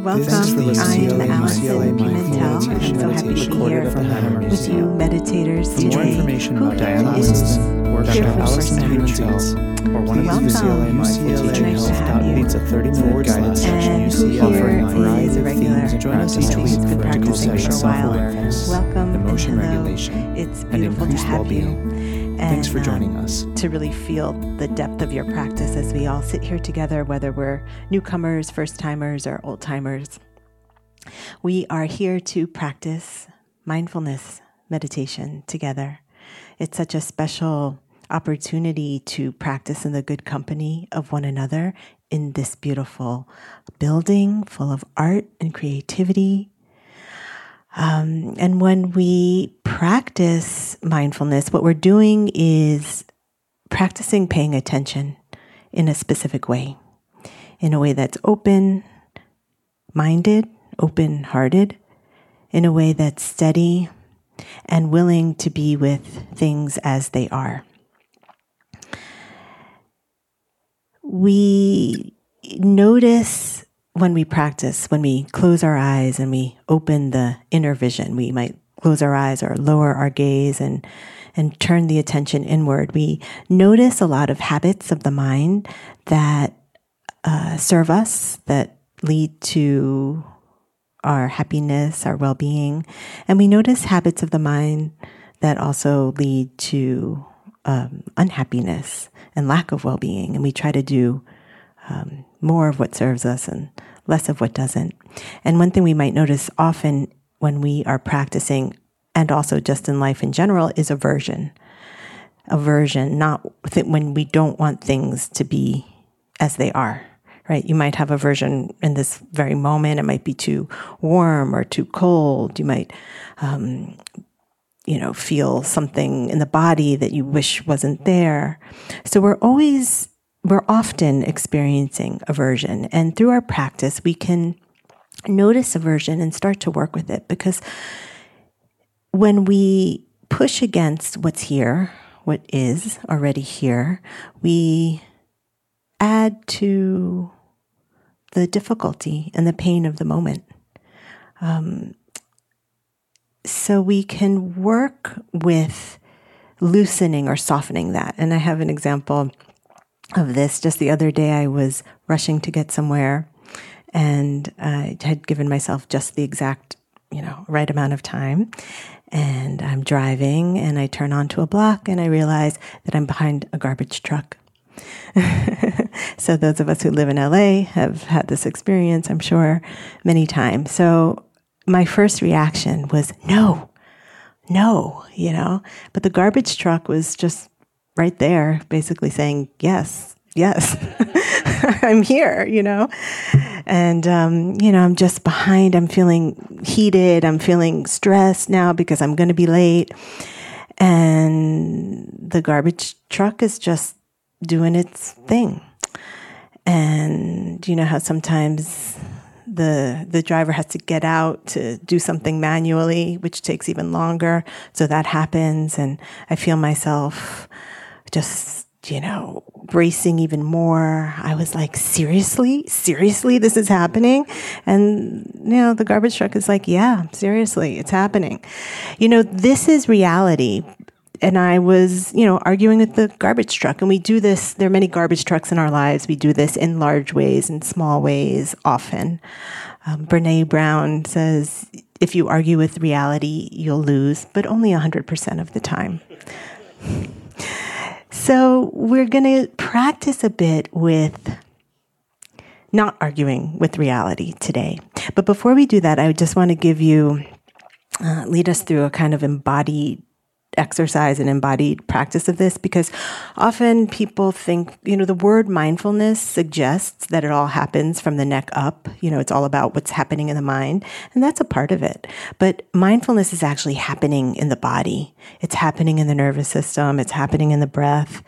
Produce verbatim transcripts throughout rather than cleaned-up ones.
Welcome. I'm Allison Pimentel. I'm so happy to be here with you meditators today. For more information Who about Diana Allison or here Doctor for Allison Pimentel, Pimentel, or one of Welcome. U C L A Mindful Nice Teaching to Health have you. needs a thirty-minute guided session And U who C L here offering a variety is a of regular themes. Join us each practitioner week who's been for practical practicing for a sessions, while. self-awareness, Welcome. emotion Hello. regulation, It's and beautiful to increased have well-being. you. Thanks for And, joining um, us. To really feel the depth of your practice as we all sit here together, whether we're newcomers, first-timers, or old-timers. We are here to practice mindfulness meditation together. It's such a special opportunity to practice in the good company of one another in this beautiful building full of art and creativity. Um, and when we practice mindfulness, what we're doing is practicing paying attention in a specific way, in a way that's open-minded, open-hearted, in a way that's steady and willing to be with things as they are. We notice when we practice, when we close our eyes and we open the inner vision, we might close our eyes or lower our gaze and, and turn the attention inward. We notice a lot of habits of the mind that uh, serve us, that lead to our happiness, our well-being. And we notice habits of the mind that also lead to um, unhappiness and lack of well-being. And we try to do um, more of what serves us and less of what doesn't. And one thing we might notice often when we are practicing, and also just in life in general, is aversion. Aversion, not th- when we don't want things to be as they are. Right? You might have aversion in this very moment. It might be too warm or too cold. You might, um, you know, feel something in the body that you wish wasn't there. So we're always, we're often experiencing aversion. And through our practice, we can notice aversion and start to work with it. Because when we push against what's here, what is already here, we add to the difficulty and the pain of the moment. Um, so we can work with loosening or softening that. And I have an example of this. Just the other day, I was rushing to get somewhere, and I had given myself just the exact, you know, right amount of time. And I'm driving, and I turn onto a block, and I realize that I'm behind a garbage truck. So those of us who live in L A have had this experience, I'm sure, many times. So my first reaction was, no, no, you know, but the garbage truck was just right there, basically saying, yes, yes, I'm here, you know, and, um, you know, I'm just behind, I'm feeling heated, I'm feeling stressed now because I'm going to be late. And the garbage truck is just doing its thing. And you know how sometimes the the driver has to get out to do something manually, which takes even longer. So that happens, and I feel myself just, you know, bracing even more. I was like, seriously? Seriously, this is happening? And, you know, the garbage truck is like, yeah, seriously, it's happening. You know, this is reality. And I was, you know, arguing with the garbage truck. And we do this, there are many garbage trucks in our lives. We do this in large ways and small ways often. Um, Brene Brown says, if you argue with reality, you'll lose, but only one hundred percent of the time. So we're going to practice a bit with not arguing with reality today. But before we do that, I just want to give you, uh, lead us through a kind of embodied exercise and embodied practice of this, because often people think, you know, the word mindfulness suggests that it all happens from the neck up. You know, it's all about what's happening in the mind, and that's a part of it. But mindfulness is actually happening in the body. It's happening in the nervous system. It's happening in the breath.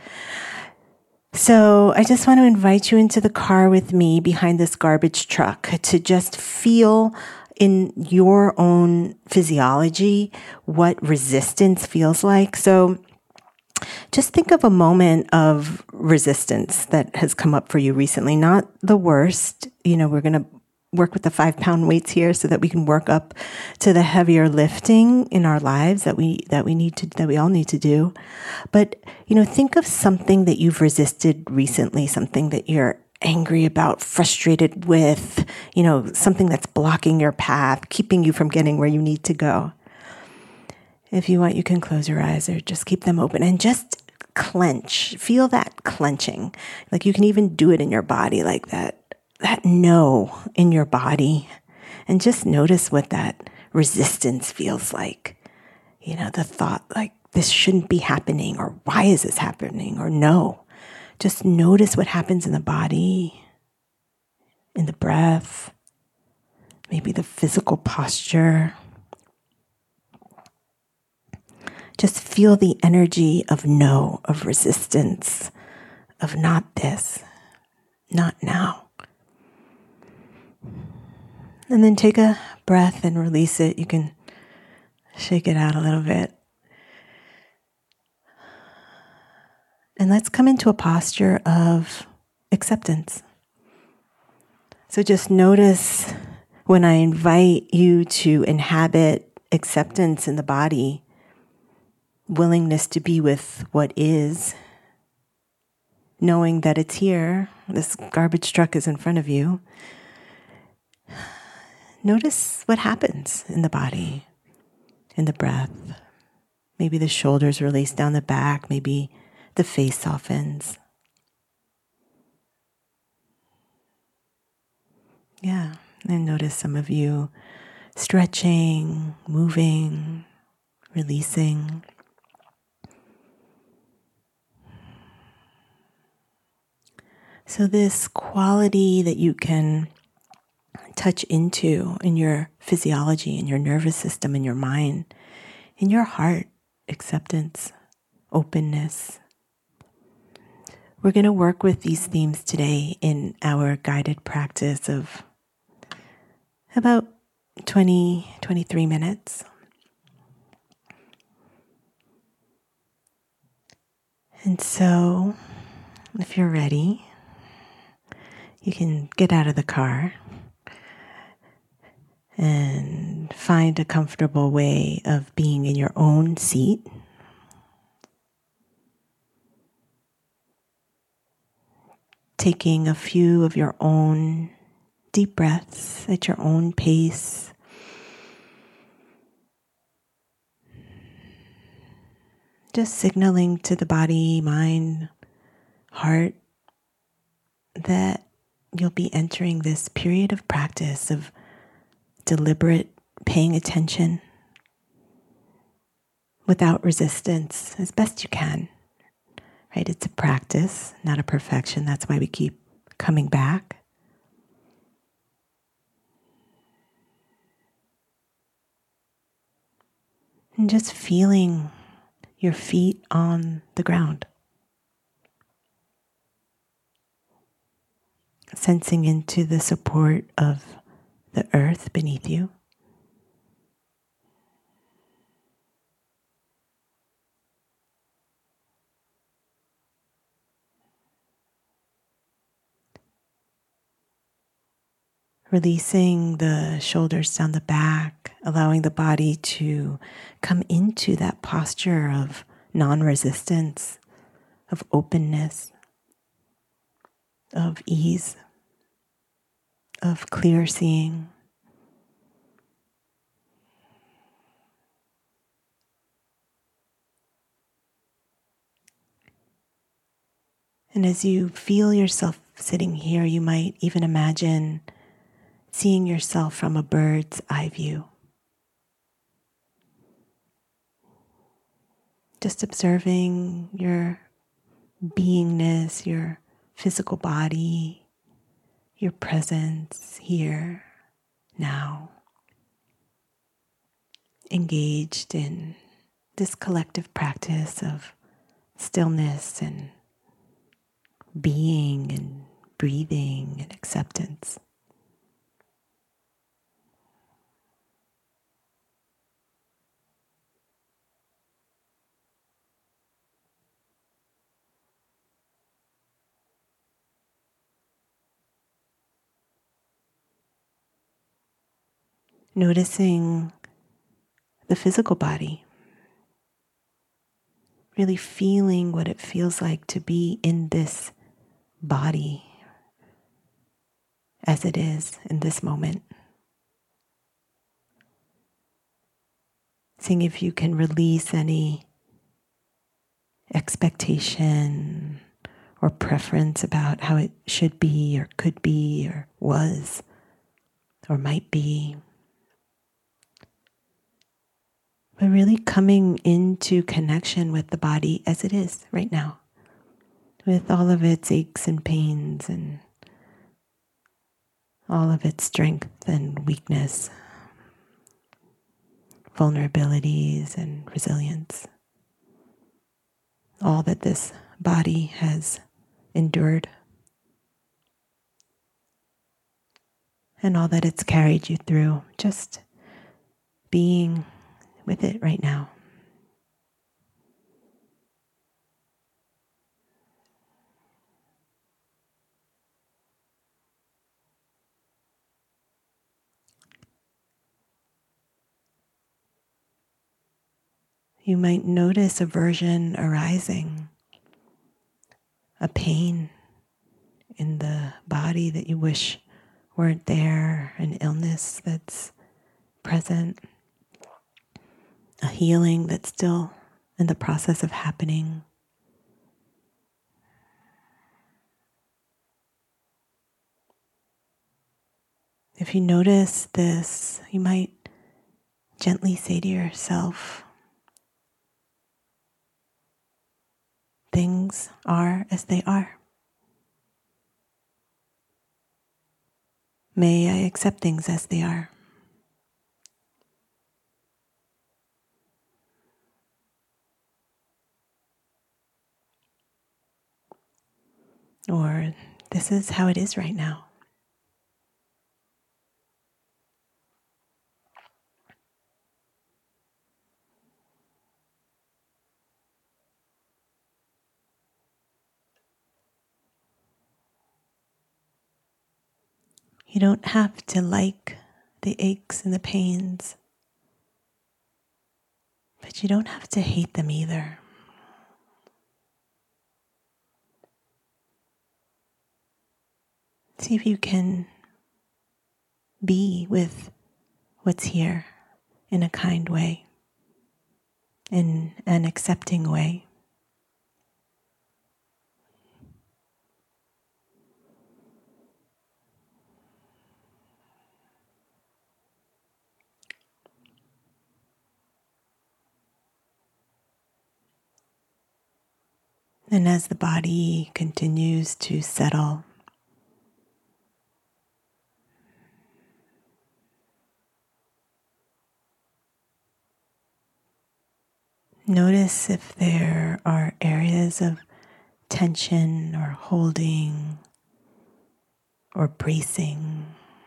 So I just want to invite you into the car with me behind this garbage truck to just feel in your own physiology what resistance feels like. So just think of a moment of resistance that has come up for you recently, not the worst. You know, we're going to work with the five pound weights here so that we can work up to the heavier lifting in our lives that we that we need to that we all need to do. But, you know, think of something that you've resisted recently, something that you're angry about, frustrated with, you know, something that's blocking your path, keeping you from getting where you need to go. If you want, you can close your eyes or just keep them open and just clench. Feel that clenching. Like you can even do it in your body, like that, that no in your body. And just notice what that resistance feels like. You know, the thought like this shouldn't be happening, or why is this happening, or no. Just notice what happens in the body, in the breath, maybe the physical posture. Just feel the energy of no, of resistance, of not this, not now. And then take a breath and release it. You can shake it out a little bit. And let's come into a posture of acceptance. So just notice when I invite you to inhabit acceptance in the body, willingness to be with what is, knowing that it's here, this garbage truck is in front of you. Notice what happens in the body, in the breath. Maybe the shoulders release down the back, maybe the face softens. Yeah, and notice some of you stretching, moving, releasing. So this quality that you can touch into in your physiology, in your nervous system, in your mind, in your heart, acceptance, openness. We're going to work with these themes today in our guided practice of about twenty, twenty-three minutes. And so, if you're ready, you can get out of the car and find a comfortable way of being in your own seat. Taking a few of your own deep breaths at your own pace. Just signaling to the body, mind, heart that you'll be entering this period of practice of deliberate paying attention without resistance as best you can. Right? It's a practice, not a perfection. That's why we keep coming back. And just feeling your feet on the ground. Sensing into the support of the earth beneath you. Releasing the shoulders down the back, allowing the body to come into that posture of non-resistance, of openness, of ease, of clear seeing. And as you feel yourself sitting here, you might even imagine seeing yourself from a bird's eye view. Just observing your beingness, your physical body, your presence here, now. Engaged in this collective practice of stillness and being and breathing and acceptance. noticing the physical body, really feeling what it feels like to be in this body as it is in this moment. Seeing if you can release any expectation or preference about how it should be or could be or was or might be. But really coming into connection with the body as it is right now, with all of its aches and pains and all of its strength and weakness, vulnerabilities and resilience, all that this body has endured and all that it's carried you through, just being with it right now. You might notice aversion arising, a pain in the body that you wish weren't there, an illness that's present, a healing that's still in the process of happening. If you notice this, you might gently say to yourself, things are as they are. May I accept things as they are. Or this is how it is right now. You don't have to like the aches and the pains, but you don't have to hate them either. See if you can be with what's here in a kind way, in an accepting way. And as the body continues to settle, notice if there are areas of tension or holding or bracing,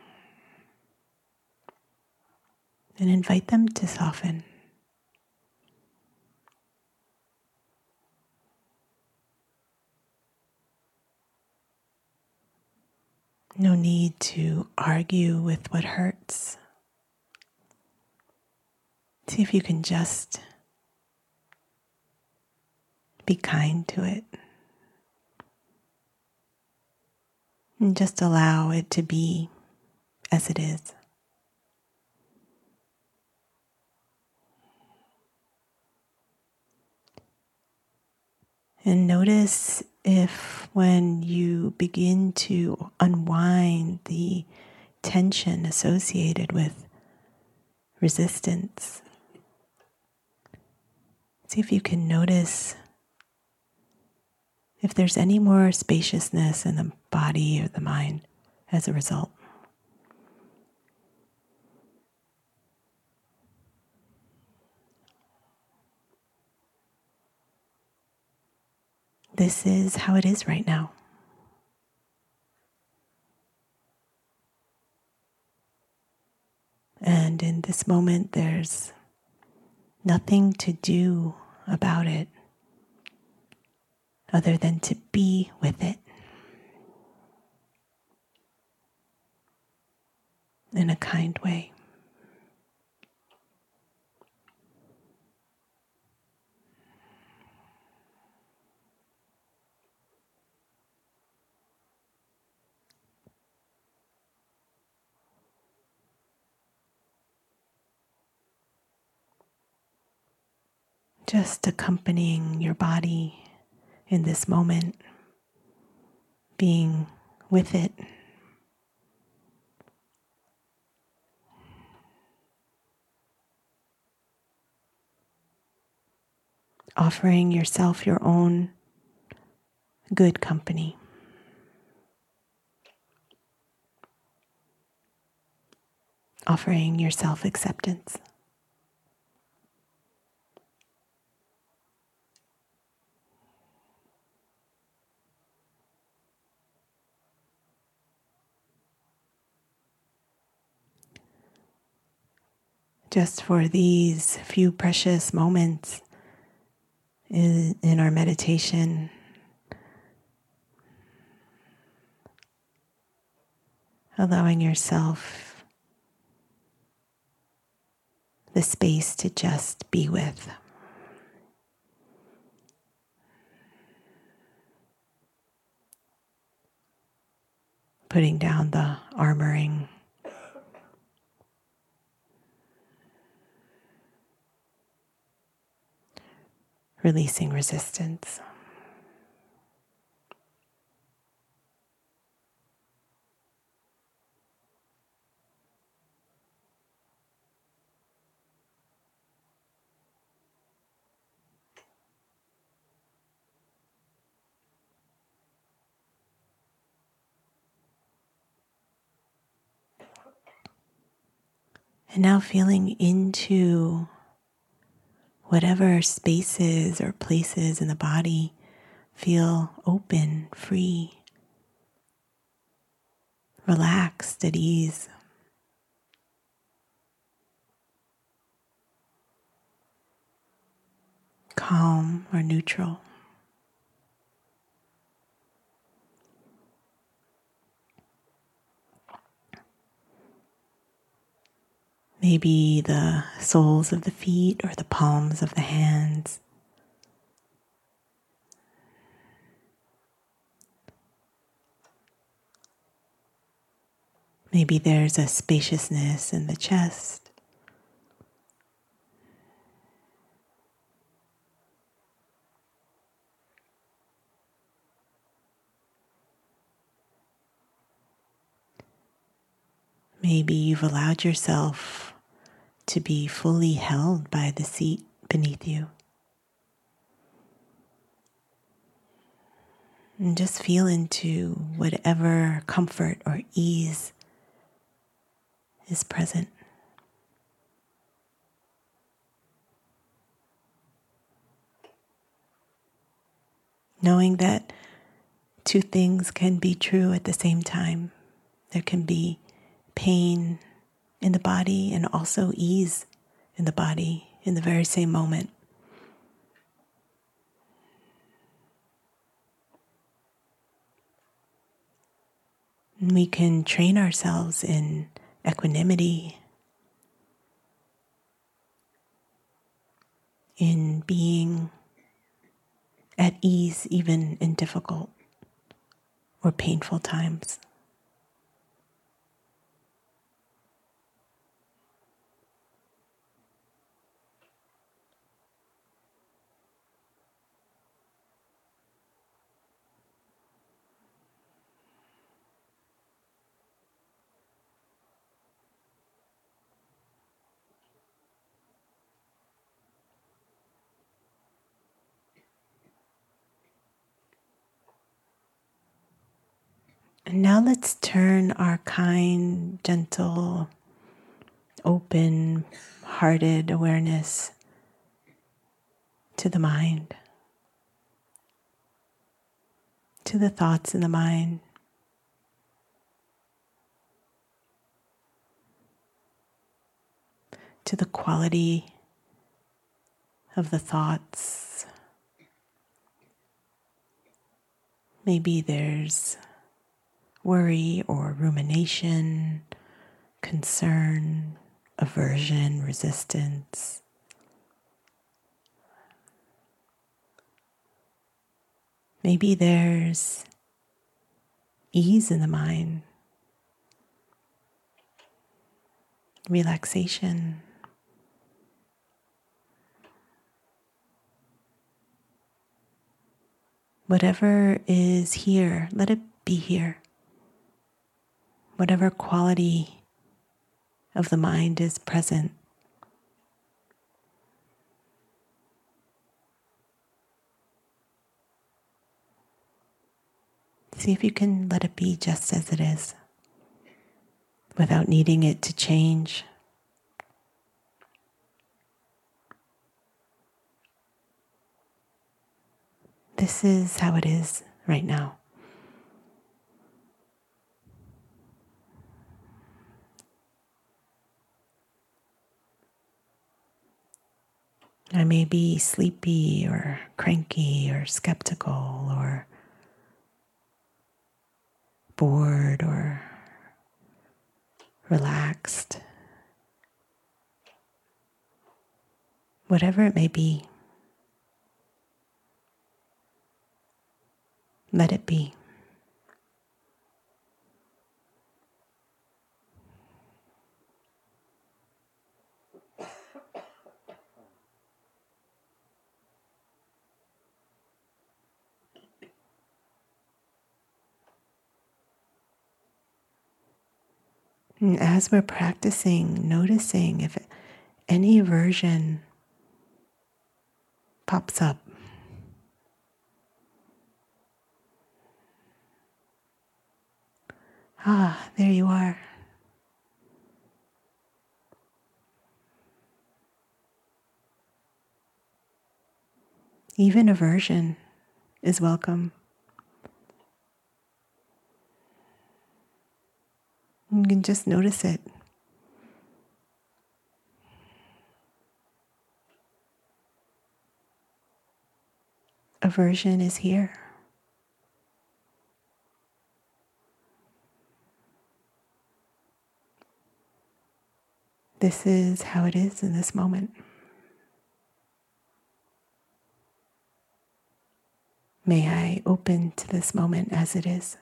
and invite them to soften. No need to argue with what hurts. See if you can just be kind to it. And just allow it to be as it is. And notice if when you begin to unwind the tension associated with resistance, see if you can notice if there's any more spaciousness in the body or the mind as a result. This is how it is right now. And in this moment, there's nothing to do about it other than to be with it in a kind way. just accompanying your body in this moment, being with it. Offering yourself your own good company. Offering yourself acceptance. Just for these few precious moments in, in our meditation, allowing yourself the space to just be with. Putting down the armoring. Releasing resistance. And now feeling into whatever spaces or places in the body feel open, free, relaxed, at ease. Calm or neutral. Maybe the soles of the feet or the palms of the hands. Maybe there's a spaciousness in the chest. Maybe you've allowed yourself to be fully held by the seat beneath you. And just feel into whatever comfort or ease is present. Knowing that two things can be true at the same time. There can be pain in the body and also ease in the body in the very same moment. And we can train ourselves in equanimity, in being at ease even in difficult or painful times. And now let's turn our kind, gentle, open-hearted awareness to the mind, to the thoughts in the mind. To the quality of the thoughts. Maybe there's worry or rumination, concern, aversion, resistance. Maybe there's ease in the mind, relaxation. Whatever is here, let it be here. Whatever quality of the mind is present, see if you can let it be just as it is, without needing it to change. This is how it is right now. I may be sleepy or cranky or skeptical or bored or relaxed. Whatever it may be, let it be. And as we're practicing, noticing if any aversion pops up. Ah, there you are. Even aversion is welcome. You can just notice it. Aversion is here. This is how it is in this moment. May I open to this moment as it is.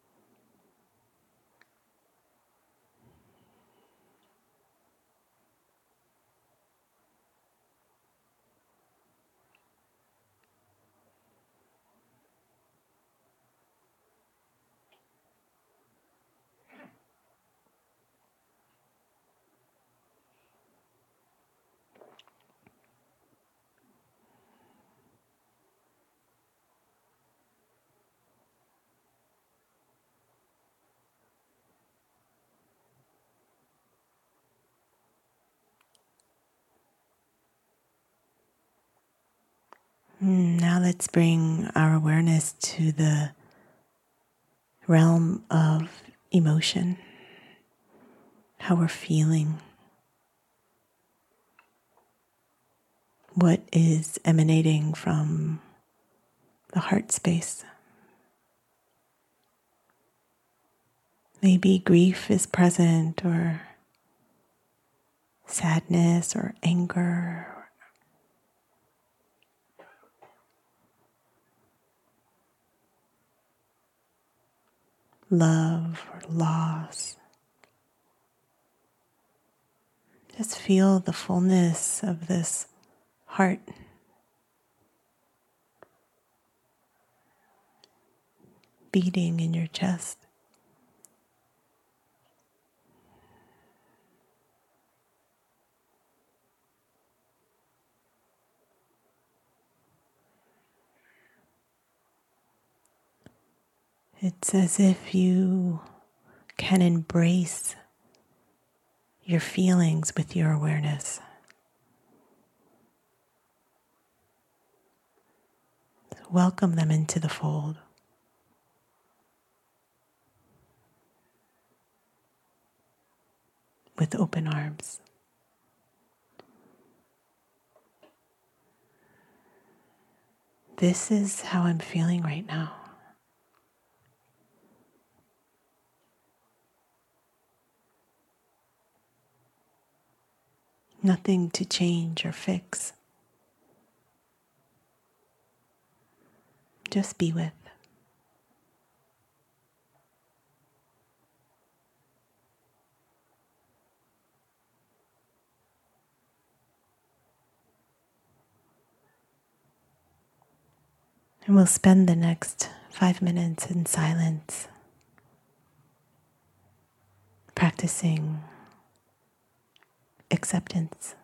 Now let's bring our awareness to the realm of emotion, how we're feeling, what is emanating from the heart space. Maybe grief is present, or sadness, or anger, love or loss. Just feel the fullness of this heart. Beating in your chest. It's as if you can embrace your feelings with your awareness. Welcome them into the fold. With open arms. This is how I'm feeling right now. Nothing to change or fix. Just be with. And we'll spend the next five minutes in silence, practicing acceptance.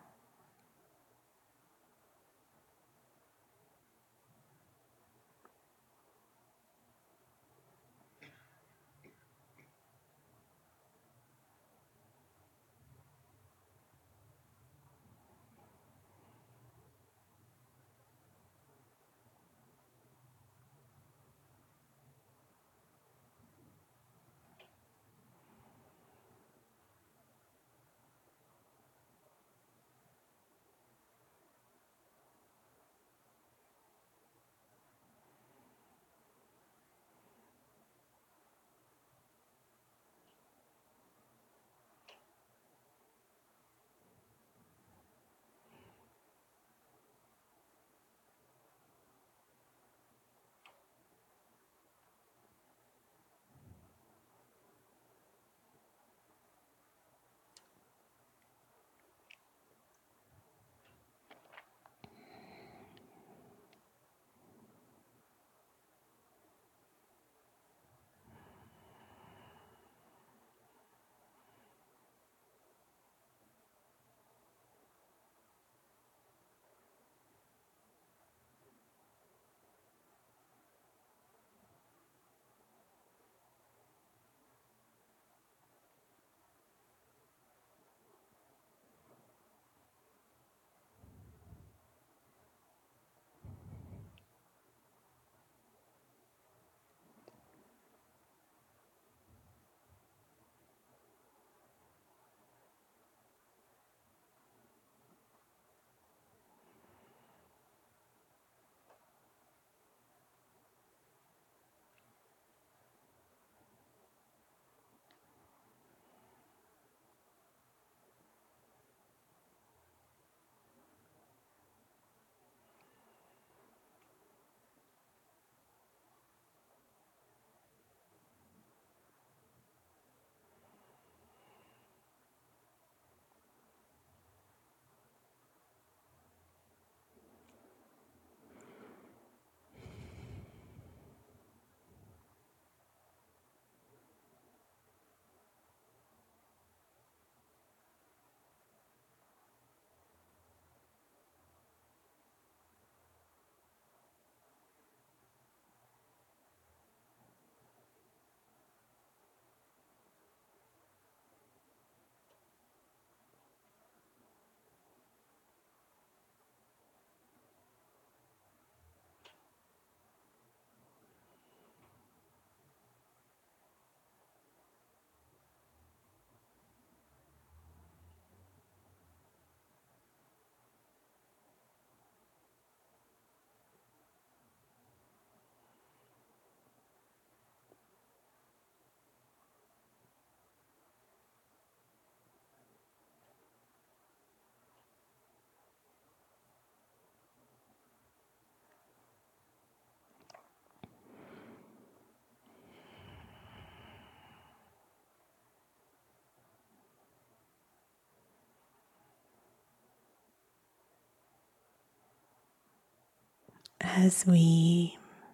As we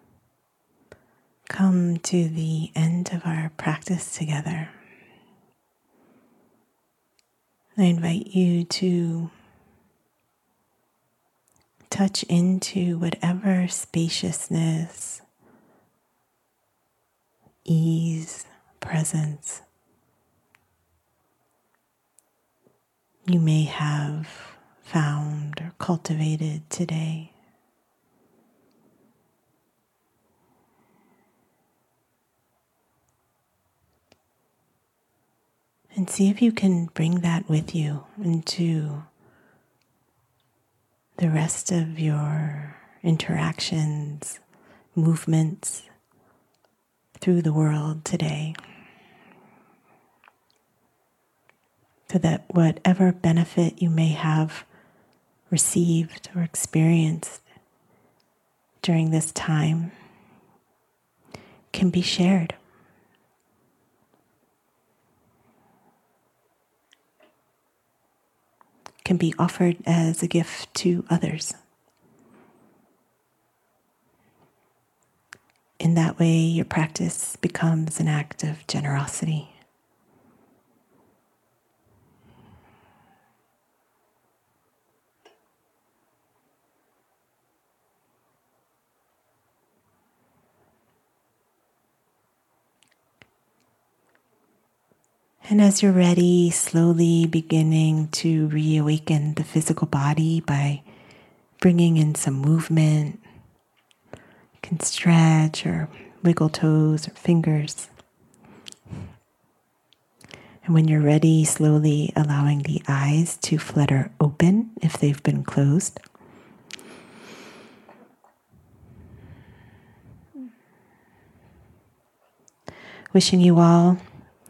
come to the end of our practice together, I invite you to touch into whatever spaciousness, ease, presence you may have found or cultivated today. And see if you can bring that with you into the rest of your interactions, movements through the world today. So that whatever benefit you may have received or experienced during this time can be shared. Can be offered as a gift to others. In that way, your practice becomes an act of generosity. And as you're ready, slowly beginning to reawaken the physical body by bringing in some movement. You can stretch or wiggle toes or fingers. And when you're ready, slowly allowing the eyes to flutter open if they've been closed. Wishing you all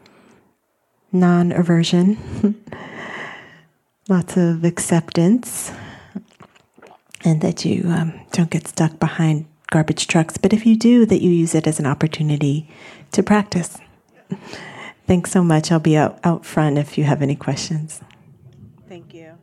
non-aversion, lots of acceptance, and that you um, don't get stuck behind garbage trucks. But if you do, that you use it as an opportunity to practice. Thanks so much. I'll be out, out front if you have any questions. Thank you.